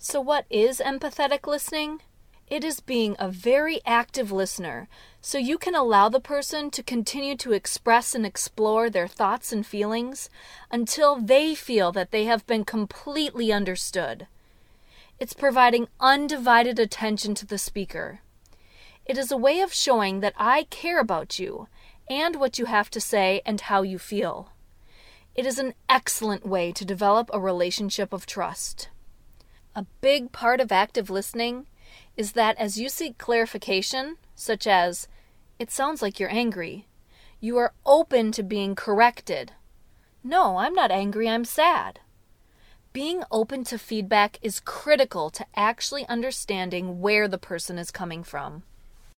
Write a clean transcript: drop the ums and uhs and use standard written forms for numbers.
So what is empathetic listening? It is being a very active listener, so you can allow the person to continue to express and explore their thoughts and feelings until they feel that they have been completely understood. It's providing undivided attention to the speaker. It is a way of showing that I care about you and what you have to say and how you feel. It is an excellent way to develop a relationship of trust. A big part of active listening is that as you seek clarification, such as, "It sounds like you're angry," you are open to being corrected. "No, I'm not angry, I'm sad." Being open to feedback is critical to actually understanding where the person is coming from.